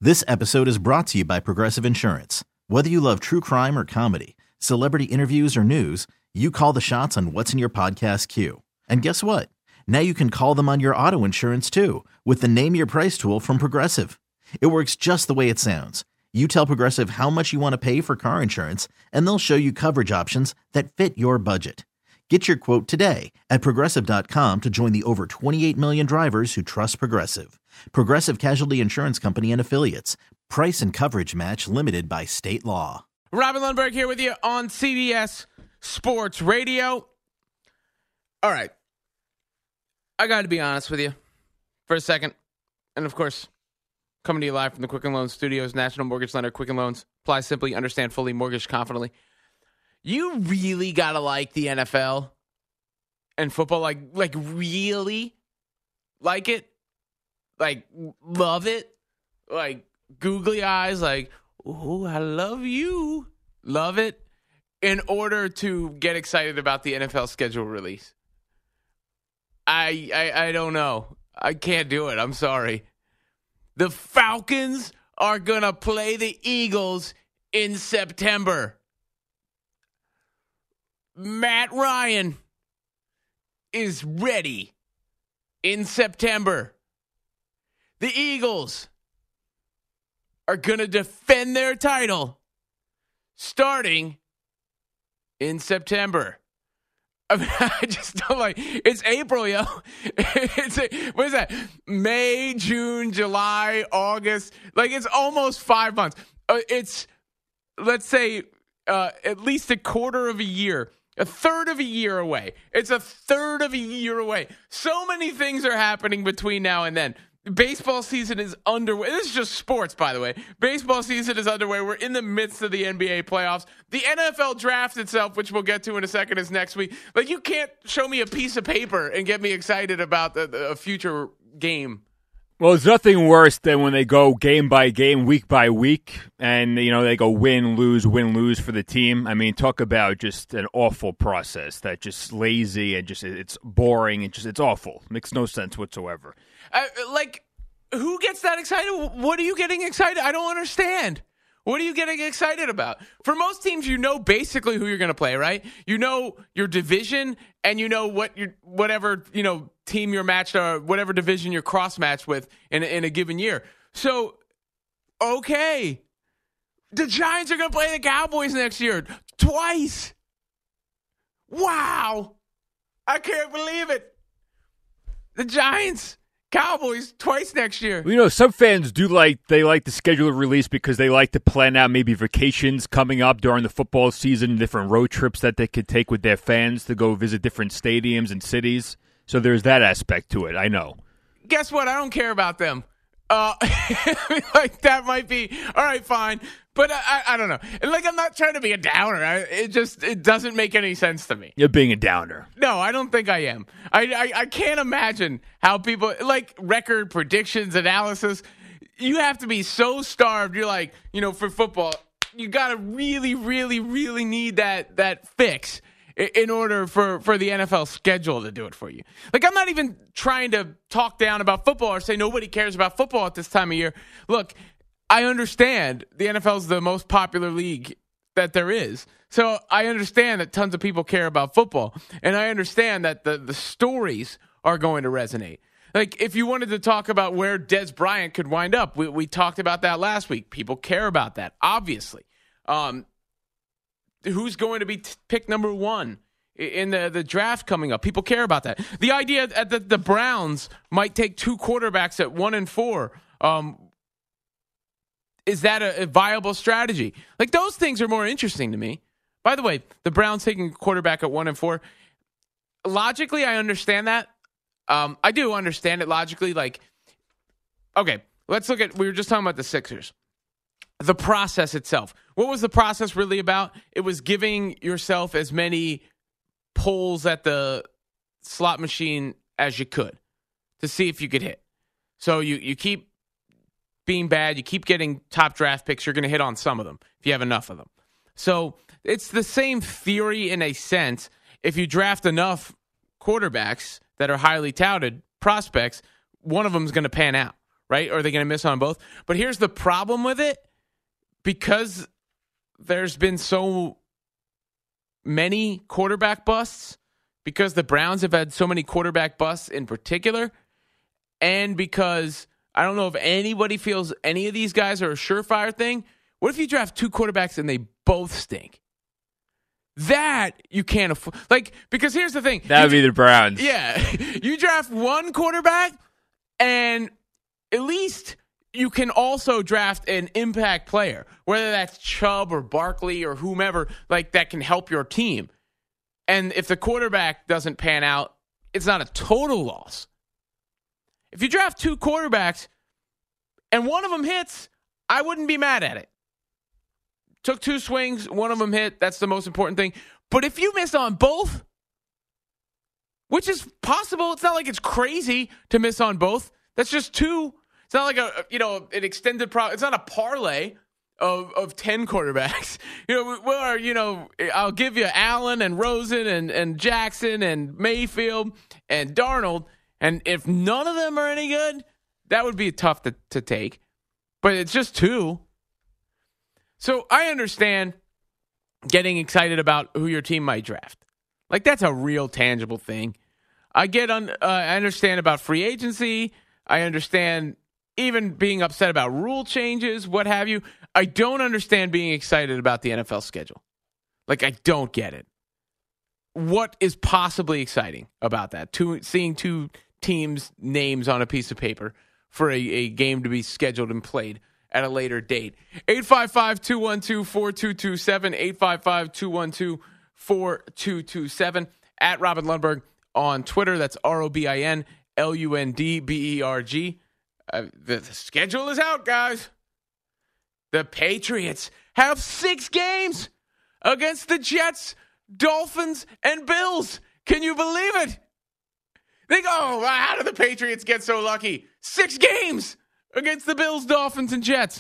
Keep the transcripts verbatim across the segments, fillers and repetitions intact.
This episode is brought to you by Progressive Insurance. Whether you love true crime or comedy, celebrity interviews or news, you call the shots on what's in your podcast queue. And guess what? Now you can call them on your auto insurance too with the Name Your Price tool from Progressive. It works just the way it sounds. You tell Progressive how much you want to pay for car insurance, and they'll show you coverage options that fit your budget. Get your quote today at Progressive dot com to join the over twenty-eight million drivers who trust Progressive. Progressive Casualty Insurance Company and Affiliates. Price and coverage match limited by state law. Robin Lundberg here with you on C B S Sports Radio. All right. I got to be honest with you for a second. And, of course, coming to you live from the Quicken Loans Studios, National Mortgage Lender, Quicken Loans. Apply simply, understand fully, mortgage confidently. You really got to like the N F L and football, like, like really like it, like love it, like googly eyes, like, oh, I love you, love it, in order to get excited about the N F L schedule release. I, I, I don't know. I can't do it. I'm sorry. The Falcons are going to play the Eagles in September. Matt Ryan is ready in September. The Eagles are going to defend their title starting in September. I mean, I just don't like, it's April, yo. It's a, what is that? May, June, July, August. Like, it's almost five months. Uh, it's, let's say, uh, at least a quarter of a year. A third of a year away. It's a third of a year away. So many things are happening between now and then. Baseball season is underway. This is just sports, by the way. Baseball season is underway. We're in the midst of the N B A playoffs. The N F L draft itself, which we'll get to in a second, is next week. Like, you can't show me a piece of paper and get me excited about the, the a future game. Well, there's nothing worse than when they go game by game, week by week, and, you know, they go win, lose, win, lose for the team. I mean, talk about just an awful process that just lazy and just it's boring and just it's awful. Makes no sense whatsoever. Uh, like, who gets that excited? What are you getting excited? I don't understand. What are you getting excited about? For most teams, you know basically who you're going to play, right? You know your division, and you know what your whatever you know team you're matched or whatever division you're cross matched with in in a given year. So, okay, the Giants are going to play the Cowboys next year twice. Wow, I can't believe it. The Giants. Cowboys twice next year. Well, you know, some fans do like, they like the schedule release because they like to plan out maybe vacations coming up during the football season, different road trips that they could take with their fans to go visit different stadiums and cities. So there's that aspect to it, I know. Guess what? I don't care about them. Uh, like, that might be, all right, fine. But I, I, I don't know. And like, I'm not trying to be a downer. I, it just, it doesn't make any sense to me. You're being a downer. No, I don't think I am. I, I, I can't imagine how people, like record predictions, analysis, you have to be so starved. You're like, you know, for football, you got to really, really, really need that, that fix in order for, for the N F L schedule to do it for you. Like, I'm not even trying to talk down about football or say nobody cares about football at this time of year. Look, I understand the N F L is the most popular league that there is. So I understand that tons of people care about football. And I understand that the, the stories are going to resonate. Like, if you wanted to talk about where Des Bryant could wind up, we, we talked about that last week. People care about that, obviously. Um, who's going to be t- pick number one in the, the draft coming up? People care about that. The idea that the, the Browns might take two quarterbacks at one and four, um, is that a, a viable strategy? Like, those things are more interesting to me. By the way, the Browns taking a quarterback at one and four, logically, I understand that. Um, I do understand it logically. Like, okay, let's look at, we were just talking about the Sixers. The process itself. What was the process really about? It was giving yourself as many pulls at the slot machine as you could to see if you could hit. So you, you keep being bad, you keep getting top draft picks, you're going to hit on some of them if you have enough of them. So it's the same theory in a sense. If you draft enough quarterbacks that are highly touted prospects, one of them is going to pan out. right? Or are they going to miss on both? But here's the problem with it. Because there's been so many quarterback busts, because the Browns have had so many quarterback busts in particular, and because I don't know if anybody feels any of these guys are a surefire thing. What if you draft two quarterbacks and they both stink? That you can't afford. Like, because here's the thing. That would be the Browns. Yeah. You draft one quarterback, and at least you can also draft an impact player, whether that's Chubb or Barkley or whomever, like that can help your team. And if the quarterback doesn't pan out, it's not a total loss. If you draft two quarterbacks and one of them hits, I wouldn't be mad at it. Took two swings, one of them hit. That's the most important thing. But if you miss on both, which is possible, it's not like it's crazy to miss on both. That's just two. It's not like a, you know, an extended pro. It's not a parlay of of ten quarterbacks. You know, well, you know, I'll give you Allen and Rosen and and Jackson and Mayfield and Darnold, and if none of them are any good, that would be tough to to take. But it's just two. So I understand getting excited about who your team might draft. Like, that's a real tangible thing. I get on. Uh, I understand about free agency. I understand even being upset about rule changes, what have you. I don't understand being excited about the N F L schedule. Like, I don't get it. What is possibly exciting about that? Two, seeing two teams' names on a piece of paper for a, a game to be scheduled and played at a later date. eight five five, two one two, four two two seven, eight five five, two one two, four two two seven. At Robin Lundberg on Twitter. That's R O B I N L U N D B E R G. Uh, the, the schedule is out, guys. The Patriots have six games against the Jets, Dolphins, and Bills. Can you believe it? They go, oh, how did the Patriots get so lucky? Six games against the Bills, Dolphins, and Jets.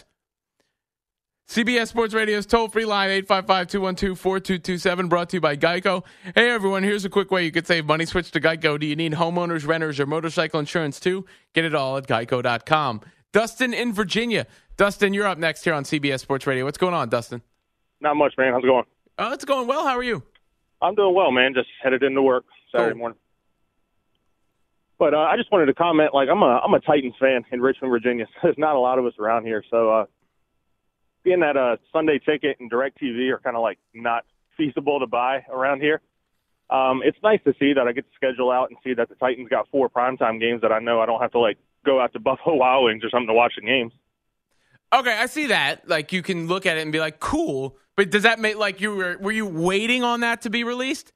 C B S Sports Radio's toll-free line, eight five five, two one two, four two two seven, brought to you by Geico. Hey, everyone, here's a quick way you could save money. Switch to Geico. Do you need homeowners, renters, or motorcycle insurance too? Get it all at geico dot com. Dustin in Virginia. Dustin, you're up next here on C B S Sports Radio. What's going on, Dustin? Not much, man. How's it going? Uh, it's going well. How are you? I'm doing well, man. Just headed into work Saturday cool. morning. But uh, I just wanted to comment, like, I'm a I'm a Titans fan in Richmond, Virginia. So there's not a lot of us around here. So uh, being that uh, Sunday ticket and DirecTV are kind of, like, not feasible to buy around here, um, it's nice to see that I get to schedule out and see that the Titans got four primetime games that I know I don't have to, like, go out to Buffalo Wild Wings or something to watch the games. Okay, I see that. Like, you can look at it and be like, cool. But does that make, like, you were, were you waiting on that to be released?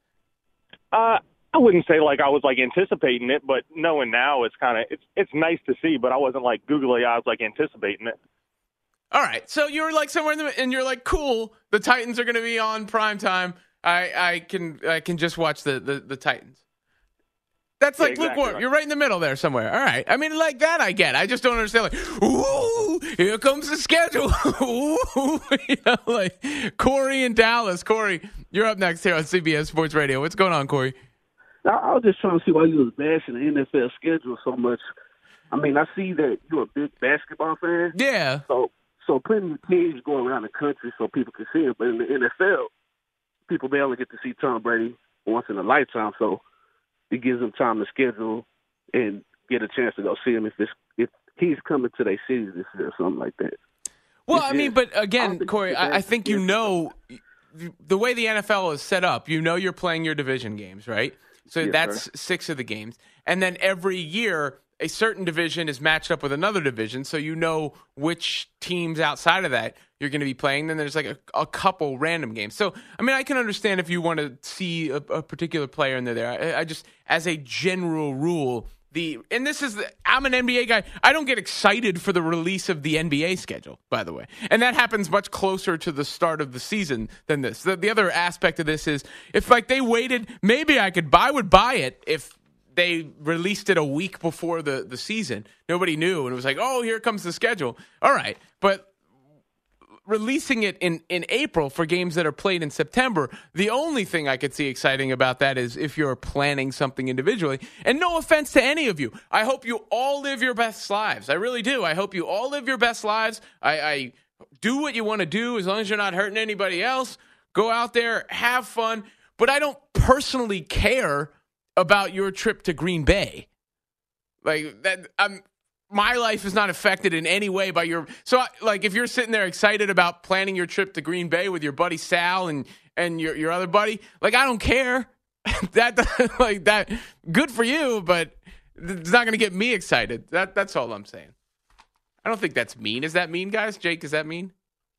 Uh, I wouldn't say like I was like anticipating it, but knowing now it's kind of it's it's nice to see. But I wasn't like googly eyes like anticipating it. All right, so you were like somewhere in the and you're like, cool. The Titans are going to be on primetime. I I can I can just watch the the, the Titans. That's like yeah, exactly lukewarm. right. You're right in the middle there somewhere. All right. I mean, like that I get. I just don't understand. Like, ooh, here comes the schedule. Ooh, you know, like Corey in Dallas. Corey, you're up next here on C B S Sports Radio. What's going on, Corey? I, I was just trying to see why you was bashing the N F L schedule so much. I mean, I see that you're a big basketball fan. Yeah. So, so plenty of teams go around the country so people can see it. But in the N F L, people barely get to see Tom Brady once in a lifetime. So it gives them time to schedule and get a chance to go see him if it's, if he's coming to their city this year or something like that. Well, It's I mean, just- but I again, think Corey, it's I, I bad. think you know the way the N F L is set up. You know you're playing your division games, right? So Yes, that's sir. six of the games. And then every year, a certain division is matched up with another division. So you know which teams outside of that you're going to be playing. Then there's like a, a couple random games. So, I mean, I can understand if you want to see a, a particular player and they're there. I, I just, as a general rule, the and this is, the, I'm an N B A guy. I don't get excited for the release of the N B A schedule, by the way. And that happens much closer to the start of the season than this. The, the other aspect of this is if like they waited, maybe I could buy, I would buy it if they released it a week before the, the season. Nobody knew. And it was like, oh, here comes the schedule. All right. But releasing it in, in April for games that are played in September, the only thing I could see exciting about that is if you're planning something individually. And no offense to any of you. I hope you all live your best lives. I really do. I hope you all live your best lives. I, I do what you want to do as long as you're not hurting anybody else. Go out there, have fun. But I don't personally care about your trip to Green Bay. Like that, I'm... My life is not affected in any way by your. So, like, if you're sitting there excited about planning your trip to Green Bay with your buddy Sal and and your your other buddy, like, I don't care. that like that, good for you, but it's not going to get me excited. That that's all I'm saying. I don't think that's mean. Is that mean, guys? Jake, is that mean?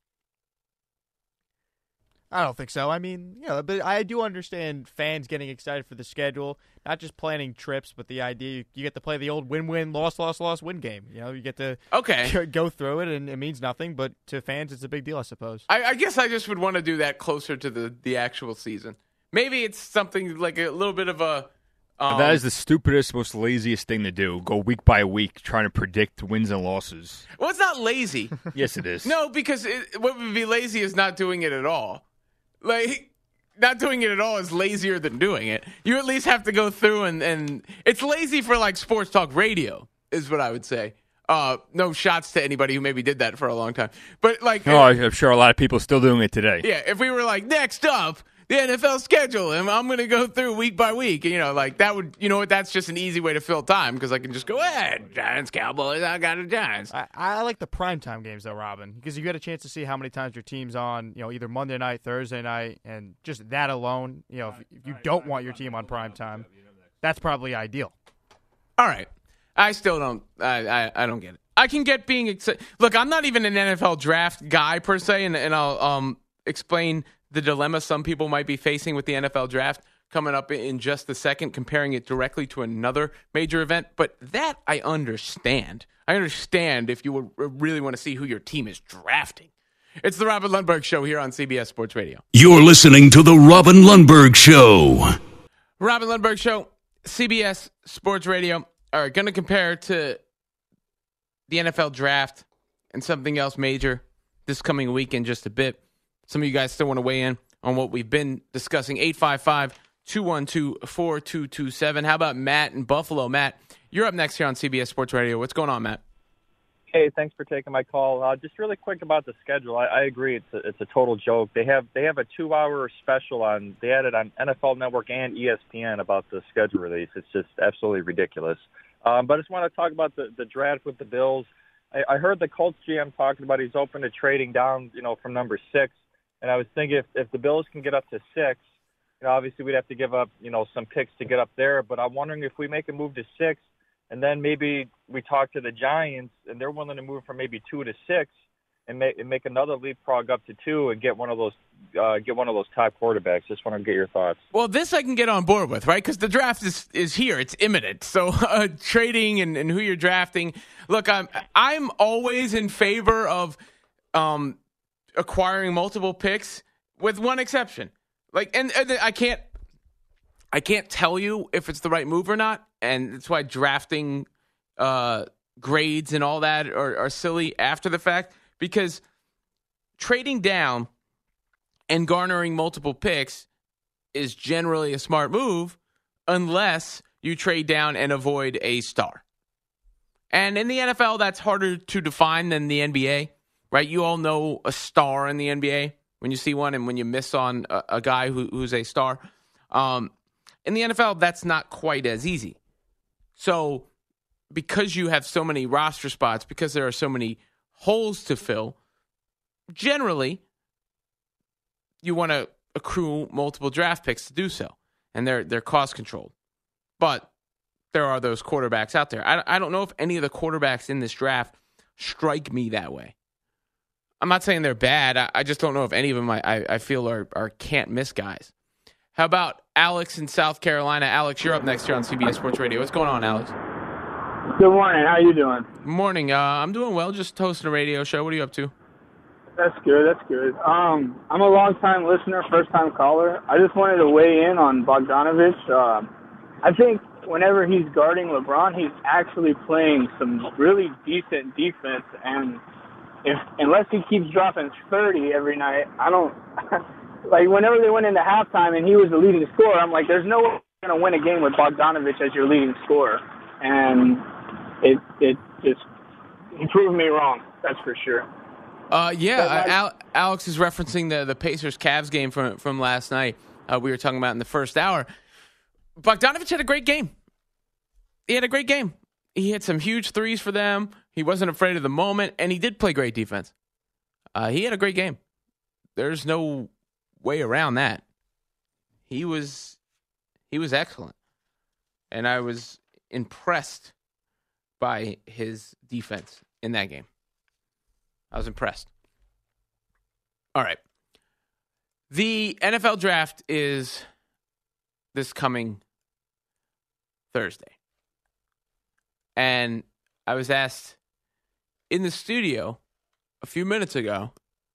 I don't think so. I mean, you know, but I do understand fans getting excited for the schedule, not just planning trips, but the idea you, you get to play the old win-win, loss-loss-loss-win game. You know, you get to okay. go through it, and it means nothing, but to fans, it's a big deal, I suppose. I, I guess I just would want to do that closer to the, the actual season. Maybe it's something like a little bit of a... Um, that is the stupidest, most laziest thing to do. Go week by week trying to predict wins and losses. Well, it's not lazy. Yes, it is. No, because it, what would be lazy is not doing it at all. Like, not doing it at all is lazier than doing it. You at least have to go through and, and it's lazy for, like, sports talk radio is what I would say. Uh, no shots to anybody who maybe did that for a long time. But, like... Oh, I'm sure a lot of people are still doing it today. Yeah, if we were like, next up, the N F L schedule, and I'm going to go through week by week, you know, like, that would... You know what? That's just an easy way to fill time because I can just go, hey, Giants, Cowboys, I got the Giants. I, I like the primetime games, though, Robin, because you get a chance to see how many times your team's on, you know, either Monday night, Thursday night, and just that alone, you know, if, if you don't want your team on primetime, that's probably ideal. All right. I still don't I, I, I don't get it. I can get being excited. Look, I'm not even an N F L draft guy per se, and, and I'll um, explain the dilemma some people might be facing with the N F L draft coming up in just a second, comparing it directly to another major event. But that I understand. I understand if you would really want to see who your team is drafting. It's the Robin Lundberg Show here on C B S Sports Radio. You're listening to the Robin Lundberg Show. Robin Lundberg Show, C B S Sports Radio. All right, going to compare to the N F L draft and something else major this coming week in just a bit. Some of you guys still want to weigh in on what we've been discussing. eight five five, two one two, four two two seven. How about Matt in Buffalo? Matt, you're up next here on C B S Sports Radio. What's going on, Matt? Hey, thanks for taking my call. Uh, just really quick about the schedule. I, I agree, it's a, it's a total joke. They have they have a two-hour special on. They had it on N F L Network and E S P N about the schedule release. It's just absolutely ridiculous. Um, but I just want to talk about the, the draft with the Bills. I, I heard the Colts G M talking about he's open to trading down, you know, from number six. And I was thinking if, if the Bills can get up to six, you know, obviously we'd have to give up, you know, some picks to get up there. But I'm wondering if we make a move to six, and then maybe we talk to the Giants, and they're willing to move from maybe two to six, and make and make another leapfrog up to two, and get one of those uh, get one of those top quarterbacks. Just want to get your thoughts. Well, this I can get on board with, right? Because the draft is is here; it's imminent. So uh, trading and, and who you're drafting. Look, I'm I'm always in favor of um, acquiring multiple picks, with one exception. Like, and, and I can't I can't tell you if it's the right move or not, and that's why drafting uh, grades and all that are, are silly after the fact. Because trading down and garnering multiple picks is generally a smart move unless you trade down and avoid a star. And in the N F L, that's harder to define than the N B A, right? You all know a star in the N B A when you see one and when you miss on a, a guy who, who's a star. Um, in the N F L, that's not quite as easy. So because you have so many roster spots, because there are so many holes to fill, generally, you want to accrue multiple draft picks to do so, and they're they're cost controlled. But there are those quarterbacks out there. I, I don't know if any of the quarterbacks in this draft strike me that way. I'm not saying they're bad. I, I just don't know if any of them I, I, I feel are, are can't-miss guys. How about Alex in South Carolina? Alex, you're up next here on C B S Sports Radio. What's going on, Alex? Good morning. How you doing? Morning. Uh, I'm doing well. Just hosting a radio show. What are you up to? That's good. That's good. Um, I'm a long-time listener, first-time caller. I just wanted to weigh in on Bogdanovich. Uh, I think whenever he's guarding LeBron, he's actually playing some really decent defense. And if unless he keeps dropping thirty every night, I don't like. Whenever they went into halftime and he was the leading scorer, I'm like, there's no way you're going to win a game with Bogdanovich as your leading scorer, and it it just he proved me wrong. That's for sure. Uh, yeah, uh, Al- Alex is referencing the the Pacers Cavs game from from last night. Uh, we were talking about in the first hour. Bogdanovich had a great game. He had a great game. He hit some huge threes for them. He wasn't afraid of the moment, and he did play great defense. Uh, he had a great game. There's no way around that. He was he was excellent, and I was impressed by his defense in that game. I was impressed. All right. The N F L draft is this coming Thursday. And I was asked in the studio a few minutes ago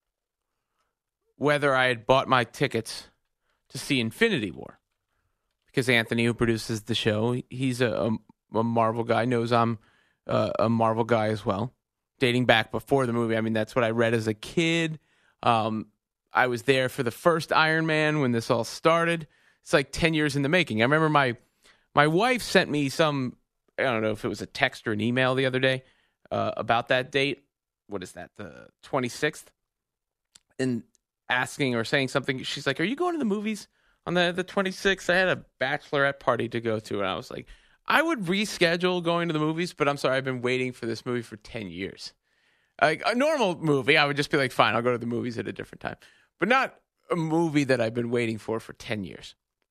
whether I had bought my tickets to see Infinity War. Because Anthony, who produces the show, he's a, a, a Marvel guy, knows I'm uh, a Marvel guy as well. Dating back before the movie. I mean, that's what I read as a kid. Um, I was there for the first Iron Man when this all started. It's like ten years in the making. I remember my my wife sent me some, I don't know if it was a text or an email the other day uh, about that date. What is that, the twenty-sixth? And asking or saying something. She's like, are you going to the movies on the, the twenty-sixth? I had a bachelorette party to go to. And I was like, I would reschedule going to the movies, but I'm sorry, I've been waiting for this movie for ten years. Like a normal movie, I would just be like, fine, I'll go to the movies at a different time. But not a movie that I've been waiting for for ten years.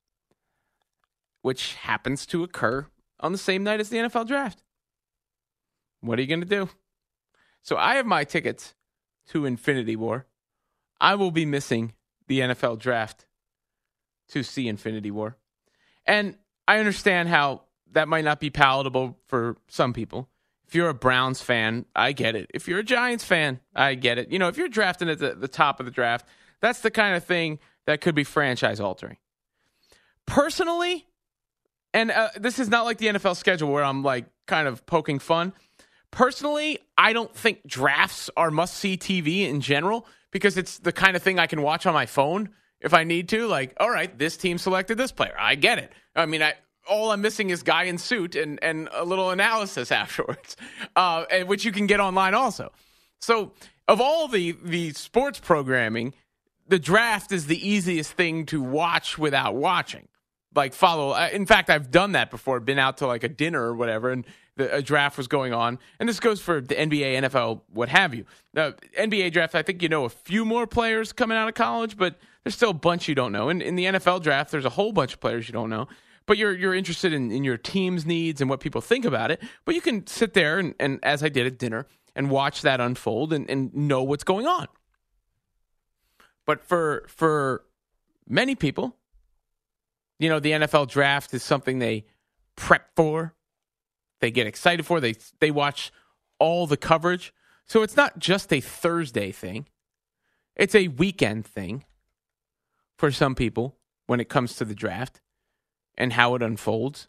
Which happens to occur on the same night as the N F L draft. What are you going to do? So I have my tickets to Infinity War. I will be missing the N F L draft to see Infinity War. And I understand how that might not be palatable for some people. If you're a Browns fan, I get it. If you're a Giants fan, I get it. You know, if you're drafting at the, the top of the draft, that's the kind of thing that could be franchise altering. Personally, and uh, this is not like the N F L schedule where I'm like kind of poking fun. Personally, I don't think drafts are must-see T V in general because it's the kind of thing I can watch on my phone if I need to. Like, all right, this team selected this player. I get it. I mean, I all I'm missing is guy in suit and, and a little analysis afterwards, uh, and, which you can get online also. So of all the, the sports programming, the draft is the easiest thing to watch without watching. Like follow. In fact, I've done that before. Been out to like a dinner or whatever, and the, a draft was going on. And this goes for the N B A, N F L, what have you. The N B A draft, I think you know a few more players coming out of college, but there's still a bunch you don't know. And in the N F L draft, there's a whole bunch of players you don't know. But you're you're interested in, in your team's needs and what people think about it. But you can sit there and, and as I did at dinner, and watch that unfold and, and know what's going on. But for for many people, you know, the N F L draft is something they prep for, they get excited for, they they watch all the coverage. So it's not just a Thursday thing. It's a weekend thing for some people when it comes to the draft and how it unfolds.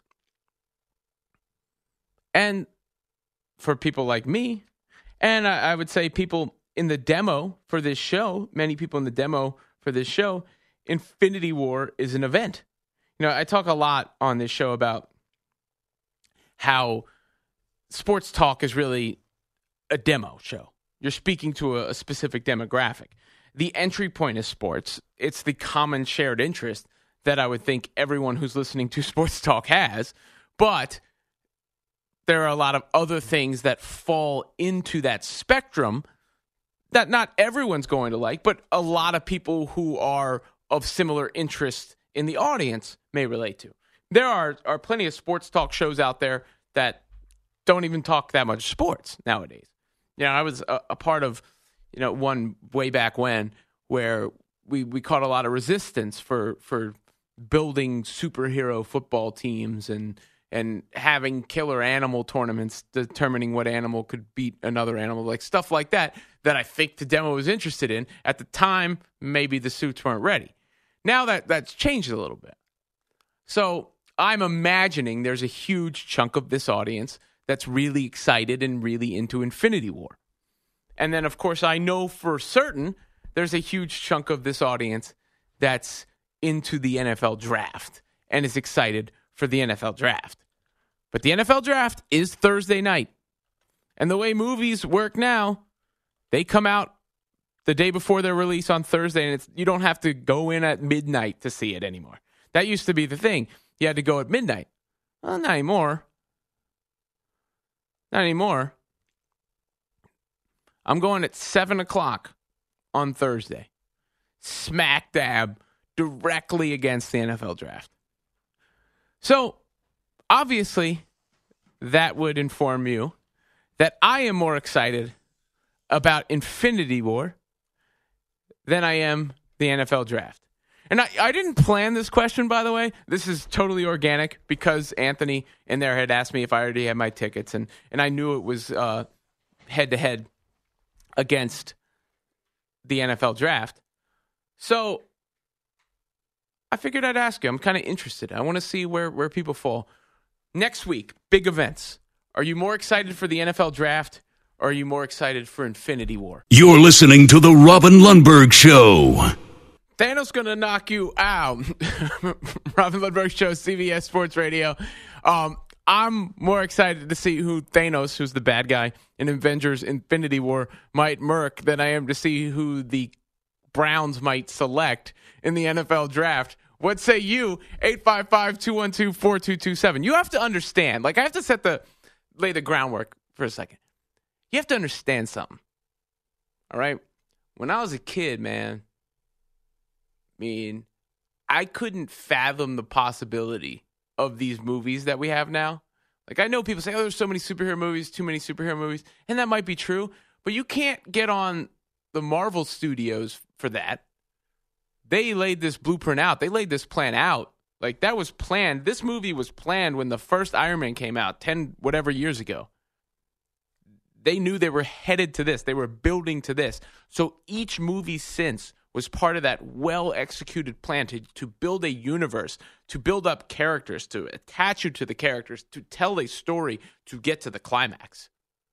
And for people like me, and I, I would say people in the demo for this show, many people in the demo for this show, Infinity War is an event. You know, I talk a lot on this show about how sports talk is really a demo show. You're speaking to a, a specific demographic. The entry point is sports. It's the common shared interest that I would think everyone who's listening to sports talk has. But there are a lot of other things that fall into that spectrum that not everyone's going to like, but a lot of people who are of similar interest in the audience may relate to. There are, are plenty of sports talk shows out there that don't even talk that much sports nowadays. You know, I was a, a part of, you know, one way back when where we, we caught a lot of resistance for for building superhero football teams and and having killer animal tournaments, determining what animal could beat another animal, like stuff like that, that I think the demo was interested in. At the time, maybe the suits weren't ready. Now that that's changed a little bit. So I'm imagining there's a huge chunk of this audience that's really excited and really into Infinity War. And then, of course, I know for certain there's a huge chunk of this audience that's into the N F L draft and is excited for the N F L draft. But the N F L draft is Thursday night. And the way movies work now, they come out the day before their release on Thursday, and it's, you don't have to go in at midnight to see it anymore. That used to be the thing. You had to go at midnight. Well, not anymore. Not anymore. I'm going at seven o'clock on Thursday. Smack dab directly against the N F L draft. So, obviously, that would inform you that I am more excited about Infinity War than I am the N F L draft. And I, I didn't plan this question, by the way. This is totally organic because Anthony in there had asked me if I already had my tickets, and, and I knew it was uh, head-to-head against the N F L draft. So I figured I'd ask you. I'm kind of interested. I want to see where, where people fall. Next week, big events. Are you more excited for the N F L draft, or are you more excited for Infinity War? You're listening to The Robin Lundberg Show. Thanos going to knock you out. Robin Lundberg Show, C B S Sports Radio. Um, I'm more excited to see who Thanos, who's the bad guy in Avengers Infinity War, might murk than I am to see who the Browns might select in the N F L draft. What say you? eight five five, two one two, four two two seven. You have to understand. Like, I have to set the lay the groundwork for a second. You have to understand something. All right? When I was a kid, man, I mean, I couldn't fathom the possibility of these movies that we have now. Like, I know people say, oh, there's so many superhero movies, too many superhero movies, and that might be true, but you can't get on the Marvel Studios for that. They laid this blueprint out. They laid this plan out. Like, that was planned. This movie was planned when the first Iron Man came out, ten whatever years ago. They knew they were headed to this. They were building to this. So each movie since was part of that well-executed plan to, to build a universe, to build up characters, to attach you to the characters, to tell a story, to get to the climax.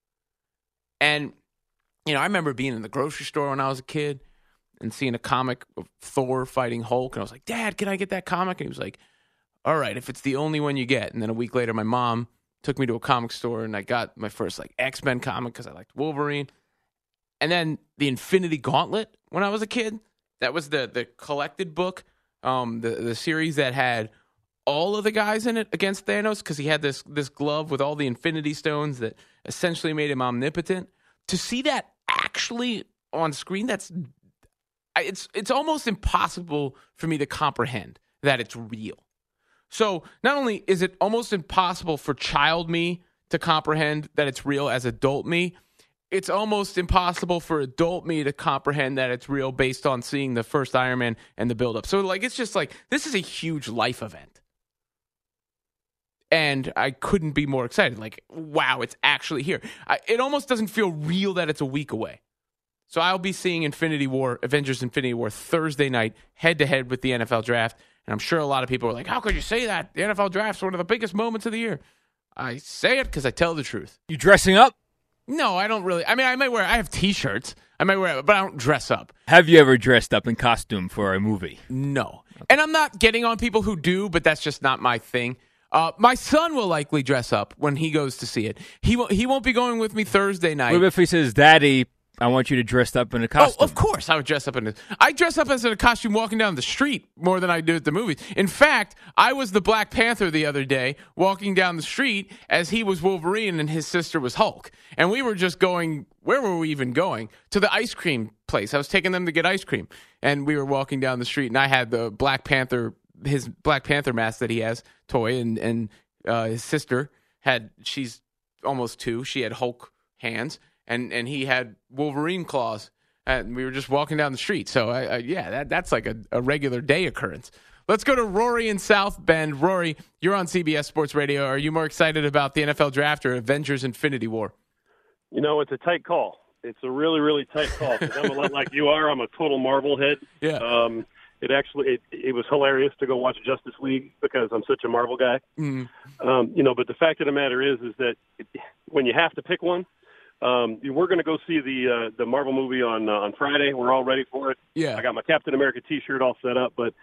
And, you know, I remember being in the grocery store when I was a kid and seeing a comic of Thor fighting Hulk, and I was like, Dad, can I get that comic? And he was like, all right, if it's the only one you get. And then a week later, my mom took me to a comic store, and I got my first, like, X-Men comic because I liked Wolverine. And then the Infinity Gauntlet when I was a kid. That was the the collected book, um, the, the series that had all of the guys in it against Thanos because he had this this glove with all the Infinity Stones that essentially made him omnipotent. To see that actually on screen, that's it's it's almost impossible for me to comprehend that it's real. So not only is it almost impossible for child me to comprehend that it's real as adult me, it's almost impossible for adult me to comprehend that it's real based on seeing the first Iron Man and the build-up. So, like, it's just like, this is a huge life event. And I couldn't be more excited. Like, wow, it's actually here. I, it almost doesn't feel real that it's a week away. So I'll be seeing Infinity War, Avengers Infinity War, Thursday night, head-to-head with the N F L Draft. And I'm sure a lot of people are like, how could you say that? The N F L Draft's one of the biggest moments of the year. I say it because I tell the truth. You dressing up? No, I don't really. I mean, I might wear, I have T-shirts. I might wear, but I don't dress up. Have you ever dressed up in costume for a movie? No. Okay. And I'm not getting on people who do, but that's just not my thing. Uh, my son will likely dress up when he goes to see it. He won't, he won't be going with me Thursday night. What if he says, Daddy, I want you to dress up in a costume? Oh, of course I would dress up in a I dress up as in a costume walking down the street more than I do at the movies. In fact, I was the Black Panther the other day walking down the street as he was Wolverine and his sister was Hulk. And we were just going, where were we even going? To the ice cream place. I was taking them to get ice cream. And we were walking down the street and I had the Black Panther, his Black Panther mask that he has, toy, and, and uh, his sister had, she's almost two, she had Hulk hands. And and he had Wolverine claws, and we were just walking down the street. So, I, I, yeah, that that's like a, a regular day occurrence. Let's go to Rory in South Bend. Rory, you're on C B S Sports Radio. Are you more excited about the N F L Draft or Avengers Infinity War? You know, it's a tight call. It's a really, really tight call. Because I'm a lot like you are. I'm a total Marvel head. Yeah. Um, it actually it, it was hilarious to go watch Justice League because I'm such a Marvel guy. Mm. Um, you know, but the fact of the matter is, is that it, when you have to pick one, Um, we're going to go see the uh, the Marvel movie on uh, on Friday. We're all ready for it. Yeah. I got my Captain America T-shirt all set up. But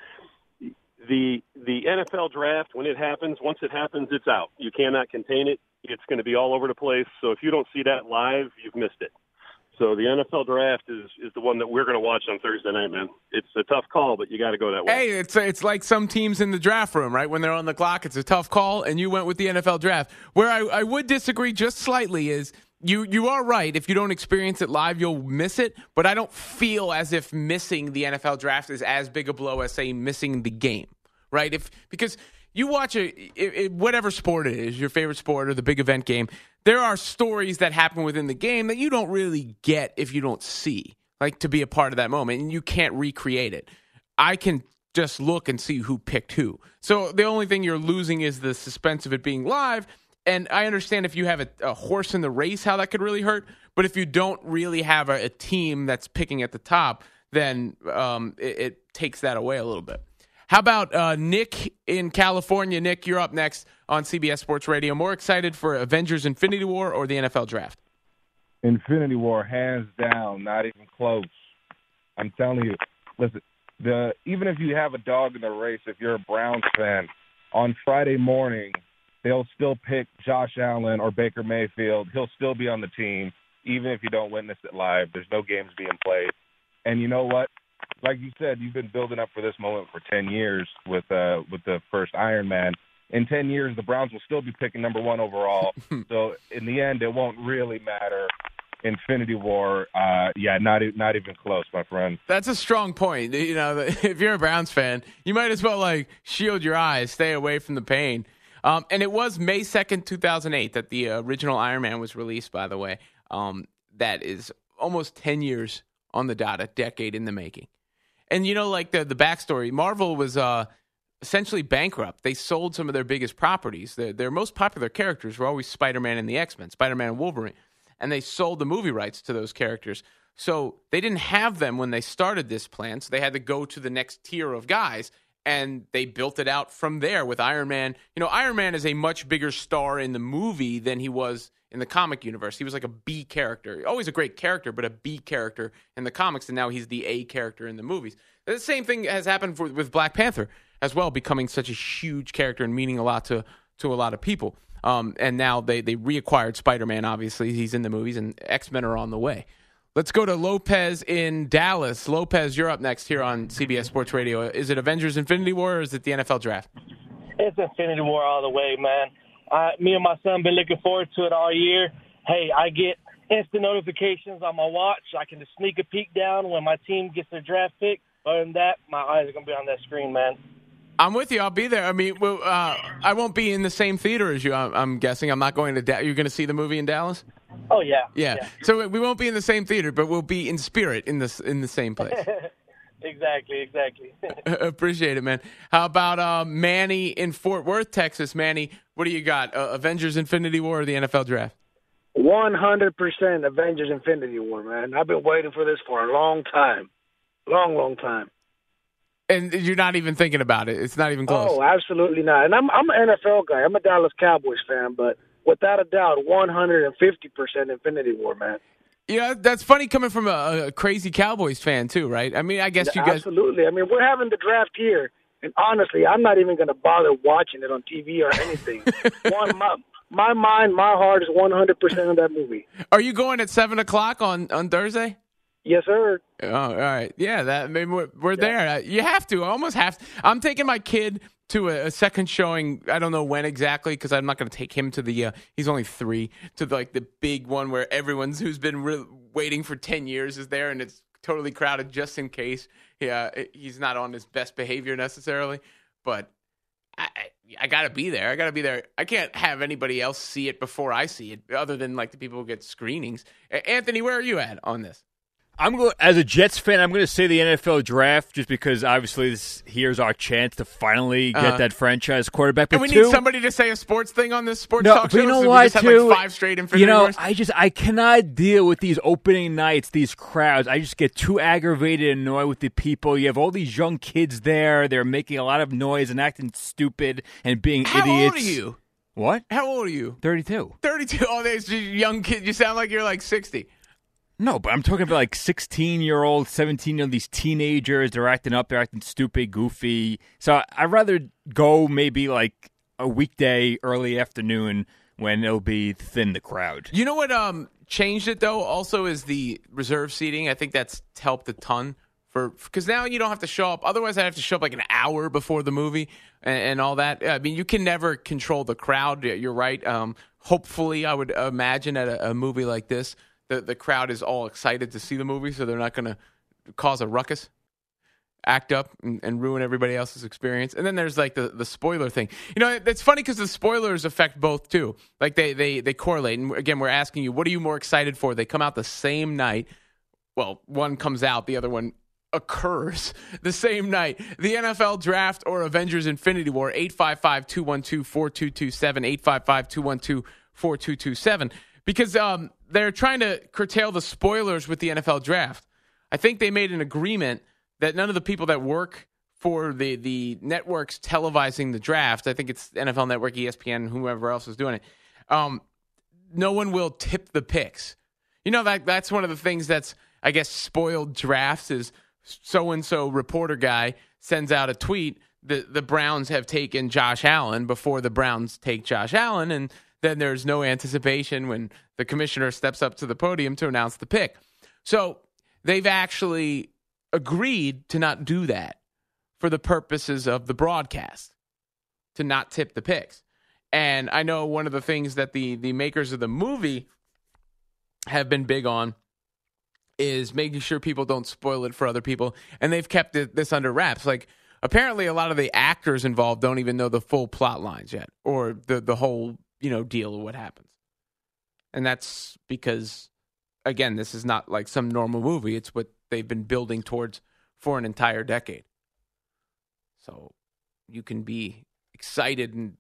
the the N F L draft, when it happens, once it happens, it's out. You cannot contain it. It's going to be all over the place. So if you don't see that live, you've missed it. So the N F L draft is, is the one that we're going to watch on Thursday night, man. It's a tough call, but you got to go that way. Hey, it's it's like some teams in the draft room, right? When they're on the clock, it's a tough call, and you went with the N F L draft. Where I, I would disagree just slightly is you you are right. If you don't experience it live, you'll miss it. But I don't feel as if missing the N F L draft is as big a blow as, say, missing the game, right? If because you watch a it, it, whatever sport it is, your favorite sport or the big event game, there are stories that happen within the game that you don't really get if you don't see, like to be a part of that moment, and you can't recreate it. I can just look and see who picked who. So the only thing you're losing is the suspense of it being live. And I understand if you have a, a horse in the race, how that could really hurt. But if you don't really have a, a team that's picking at the top, then um, it, it takes that away a little bit. How about uh, Nick in California? Nick, you're up next on C B S Sports Radio. More excited for Avengers Infinity War or the N F L Draft? Infinity War, hands down, not even close. I'm telling you, listen, the even if you have a dog in the race, if you're a Browns fan, on Friday morning, they'll still pick Josh Allen or Baker Mayfield. He'll still be on the team, even if you don't witness it live. There's no games being played. And you know what? Like you said, you've been building up for this moment for ten years with uh, with the first Iron Man. In ten years, the Browns will still be picking number one overall. So in the end, it won't really matter. Infinity War, uh, yeah, not not even close, my friend. That's a strong point. You know, if you're a Browns fan, you might as well like shield your eyes, stay away from the pain. Um, and it was May second, two thousand eight that the uh, original Iron Man was released, by the way. Um, that is almost ten years on the dot, a decade in the making. And, you know, like the, the backstory, Marvel was uh, essentially bankrupt. They sold some of their biggest properties. Their, their most popular characters were always Spider-Man and the X-Men, Spider-Man and Wolverine. And they sold the movie rights to those characters. So they didn't have them when they started this plan, so they had to go to the next tier of guys. And they built it out from there with Iron Man. You know, Iron Man is a much bigger star in the movie than he was in the comic universe. He was like a B character. Always a great character, but a B character in the comics, and now he's the A character in the movies. The same thing has happened for, with Black Panther as well, becoming such a huge character and meaning a lot to, to a lot of people. Um, and now they, they reacquired Spider-Man, obviously. He's in the movies, and X-Men are on the way. Let's go to Lopez in Dallas. Lopez, you're up next here on C B S Sports Radio. Is it Avengers Infinity War or is it the N F L Draft? It's Infinity War all the way, man. Uh, me and my son been looking forward to it all year. Hey, I get instant notifications on my watch. I can just sneak a peek down when my team gets their draft pick. Other than that, my eyes are going to be on that screen, man. I'm with you. I'll be there. I mean, well, uh, I won't be in the same theater as you, I'm, I'm guessing. I'm not going to da- – you're going to see the movie in Dallas? Oh, yeah. yeah. Yeah. So we won't be in the same theater, but we'll be in spirit in the, in the same place. Exactly, exactly. Appreciate it, man. How about uh, Manny in Fort Worth, Texas? Manny, what do you got? Uh, Avengers Infinity War or the N F L Draft? one hundred percent Avengers Infinity War, man. I've been waiting for this for a long time. Long, long time. And you're not even thinking about it. It's not even close. Oh, absolutely not. And I'm I'm an N F L guy. I'm a Dallas Cowboys fan, but without a doubt, one hundred fifty percent Infinity War, man. Yeah, that's funny coming from a, a crazy Cowboys fan too, right? I mean, I guess you guys absolutely. I mean, we're having the draft here, and honestly, I'm not even going to bother watching it on T V or anything. One, my, my mind, my heart is one hundred percent on that movie. Are you going at seven o'clock on, on Thursday? Yes, sir. Oh, all right. Yeah, that maybe we're, we're yeah. there. You have to. I almost have to. I'm taking my kid to a, a second showing. I don't know when exactly because I'm not going to take him to the. Uh, he's only three to the, like the big one where everyone's who's been re- waiting for ten years is there, and it's totally crowded just in case. Yeah, he's not on his best behavior necessarily, but I, I, I got to be there. I got to be there. I can't have anybody else see it before I see it, other than like the people who get screenings. Anthony, where are you at on this? I'm going as a Jets fan. I'm going to say the N F L draft just because obviously this here's our chance to finally get uh-huh. that franchise quarterback. But and we two, need somebody to say a sports thing on this sports no, talk but show. You know so what? We just too, have like five straight Infinity You know, Wars. I just I cannot deal with these opening nights, these crowds. I just get too aggravated and annoyed with the people. You have all these young kids there. They're making a lot of noise and acting stupid and being How idiots. How old are you? What? How old are you? thirty-two. thirty-two. Oh, there's a young kid. You sound like you're like sixty. No, but I'm talking about like sixteen-year-old, seventeen-year-old, these teenagers. They're acting up. They're acting stupid, goofy. So I'd rather go maybe like a weekday, early afternoon when it'll be thin, the crowd. You know what um, changed it, though, also is the reserve seating. I think that's helped a ton. For because now you don't have to show up. Otherwise, I have to show up like an hour before the movie and, and all that. I mean, you can never control the crowd. You're right. Um, hopefully, I would imagine at a, a movie like this, the, the crowd is all excited to see the movie, so they're not going to cause a ruckus, act up, and, and ruin everybody else's experience. And then there's like the, the spoiler thing. You know, it's funny because the spoilers affect both, too. Like, they, they, they correlate. And again, we're asking you, what are you more excited for? They come out the same night. Well, one comes out, the other one occurs the same night. The N F L Draft or Avengers Infinity War. Eight five five, two one two, four two two seven. eight five five, two one two, four two two seven. Because um, they're trying to curtail the spoilers with the N F L Draft. I think they made an agreement that none of the people that work for the, the networks televising the draft, I think it's N F L Network, E S P N, whoever else is doing it, um, no one will tip the picks. You know, that that's one of the things that's, I guess, spoiled drafts is so-and-so reporter guy sends out a tweet that the Browns have taken Josh Allen before the Browns take Josh Allen, and then there's no anticipation when the commissioner steps up to the podium to announce the pick. So they've actually agreed to not do that for the purposes of the broadcast, to not tip the picks. And I know one of the things that the, the makers of the movie have been big on is making sure people don't spoil it for other people. And they've kept it, this under wraps. Like, apparently a lot of the actors involved don't even know the full plot lines yet, or the, the whole, you know, deal of what happens. And that's because, again, this is not like some normal movie. It's what they've been building towards for an entire decade. So you can be excited and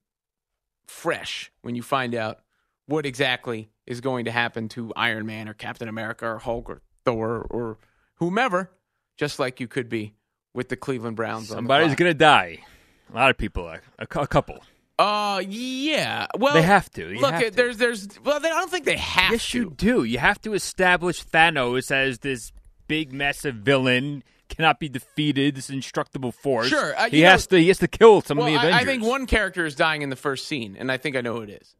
fresh when you find out what exactly is going to happen to Iron Man or Captain America or Hulk or Thor or whomever, just like you could be with the Cleveland Browns. Somebody's going to die. A lot of people, are. A, a couple. Uh, yeah. Well, they have to. You look, have to. there's, there's. Well, they, I don't think they have yes, to. Yes, you do. You have to establish Thanos as this big, massive villain, cannot be defeated, this indestructible force. Sure, uh, he know, has to. He has to kill some well, of the Avengers. I, I think one character is dying in the first scene, and I think I know who it is.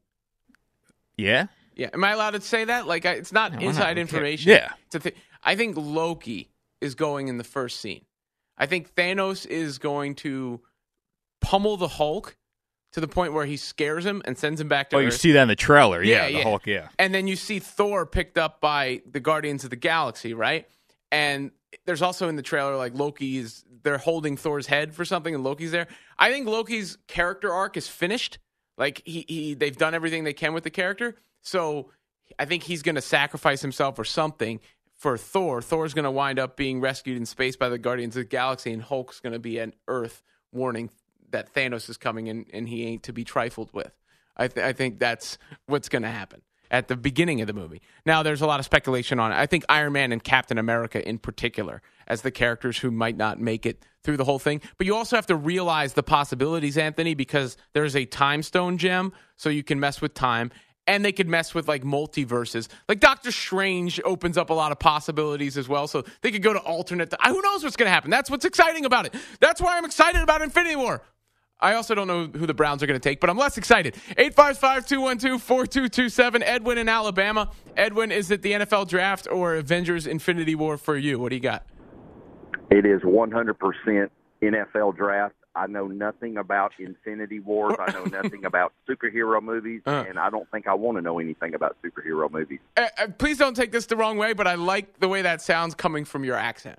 Yeah. Yeah. Am I allowed to say that? Like, I, it's not no, inside not. information. Yeah. To th- I think Loki is going in the first scene. I think Thanos is going to pummel the Hulk to the point where he scares him and sends him back to Oh, Earth. you see that in the trailer. Yeah, Yeah, the yeah. Hulk, yeah. And then you see Thor picked up by the Guardians of the Galaxy, right? And there's also in the trailer, like, Loki's, they're holding Thor's head for something, and Loki's there. I think Loki's character arc is finished. Like, he, he they've done everything they can with the character. So I think he's going to sacrifice himself or something for Thor. Thor's going to wind up being rescued in space by the Guardians of the Galaxy, and Hulk's going to be an Earth warning that Thanos is coming and, and he ain't to be trifled with. I, th- I think that's what's going to happen at the beginning of the movie. Now, there's a lot of speculation on it. I think Iron Man and Captain America in particular as the characters who might not make it through the whole thing. But you also have to realize the possibilities, Anthony, because there's a time stone gem, so you can mess with time. And they could mess with, like, multiverses. Like, Doctor Strange opens up a lot of possibilities as well. So they could go to alternate. Th- Who knows what's going to happen? That's what's exciting about it. That's why I'm excited about Infinity War. I also don't know who the Browns are going to take, but I'm less excited. eight five five, two one two, four two two seven. Edwin in Alabama. Edwin, is it the N F L Draft or Avengers Infinity War for you? What do you got? It is one hundred percent N F L Draft. I know nothing about Infinity Wars. I know nothing about superhero movies, uh, and I don't think I want to know anything about superhero movies. Uh, uh, please don't take this the wrong way, but I like the way that sounds coming from your accent.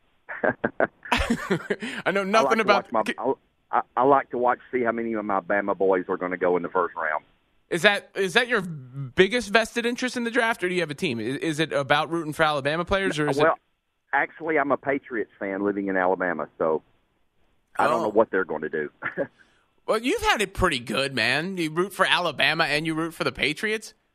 I know nothing I like about... My, I, I like to watch, see how many of my Bama boys are going to go in the first round. Is that is that your biggest vested interest in the draft, or do you have a team? Is, is it about rooting for Alabama players, or is well, it... actually, I'm a Patriots fan living in Alabama, so... I don't oh. know what they're going to do. Well, you've had it pretty good, man. You root for Alabama and you root for the Patriots?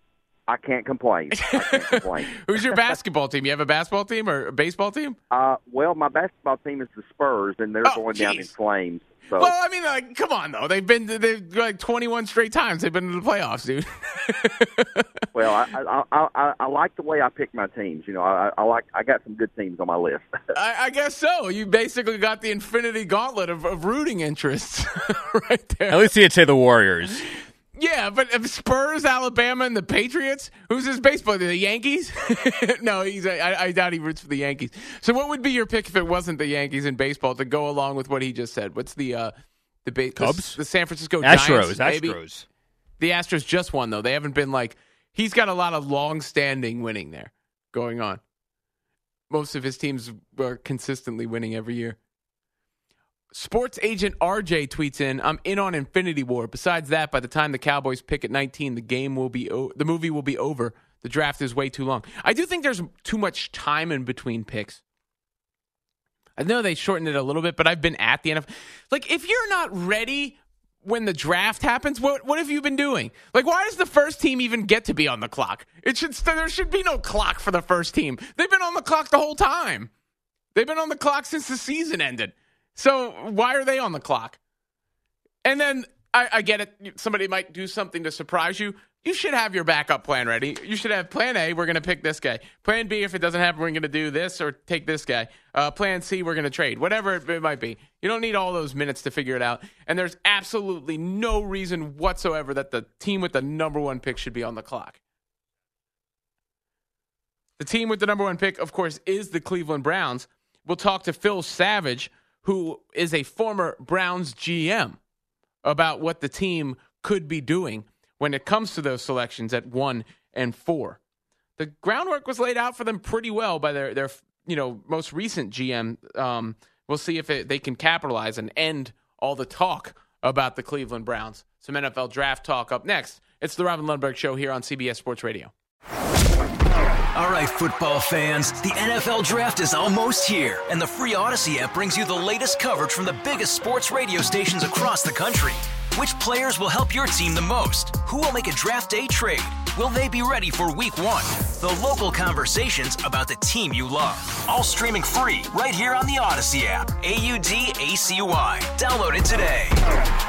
I can't complain. I can't complain. Who's your basketball team? You have a basketball team or a baseball team? Uh, well, my basketball team is the Spurs, and they're Oh, going geez. down in flames. So. Well, I mean, like, come on, though. They've been they've like twenty-one straight times they've been to the playoffs, dude. Well, I, I I I I like the way I pick my teams. You know, I, I like I got some good teams on my list. I, I guess so. You basically got the infinity gauntlet of, of rooting interests right there. At least you'd say the Warriors. Yeah, but if Spurs, Alabama, and the Patriots, who's his baseball? The Yankees? No, he's. I, I doubt he roots for the Yankees. So, what would be your pick if it wasn't the Yankees in baseball to go along with what he just said? What's the uh, the ba- Cubs? The, the San Francisco Astros, Giants? Maybe? Astros. The Astros just won though. They haven't been like. He's got a lot of long-standing winning there going on. Most of his teams are consistently winning every year. Sports agent R J tweets in, "I'm in on Infinity War. Besides that, by the time the Cowboys pick at nineteen, the game will be o- the movie will be over. The draft is way too long." I do think there's too much time in between picks. I know they shortened it a little bit, but I've been at the N F L. Like, if you're not ready when the draft happens, what what have you been doing? Like, why does the first team even get to be on the clock? It should there should be no clock for the first team. They've been on the clock the whole time. They've been on the clock since the season ended. So why are they on the clock? And then I, I get it. Somebody might do something to surprise you. You should have your backup plan ready. You should have plan A, we're going to pick this guy. Plan B, if it doesn't happen, we're going to do this or take this guy. Uh, plan C, we're going to trade. Whatever it, it might be. You don't need all those minutes to figure it out. And there's absolutely no reason whatsoever that the team with the number one pick should be on the clock. The team with the number one pick, of course, is the Cleveland Browns. We'll talk to Phil Savage, who is a former Browns G M, about what the team could be doing when it comes to those selections at one and four. The groundwork was laid out for them pretty well by their, their you know, most recent G M. Um, we'll see if it, they can capitalize and end all the talk about the Cleveland Browns. Some N F L draft talk up next. It's the Robin Lundberg Show here on C B S Sports Radio. All right, football fans, the N F L Draft is almost here, and the free Odyssey app brings you the latest coverage from the biggest sports radio stations across the country. Which players will help your team the most? Who will make a draft day trade? Will they be ready for week one? The local conversations about the team you love. All streaming free right here on the Odyssey app. A U D A C Y. Download it today.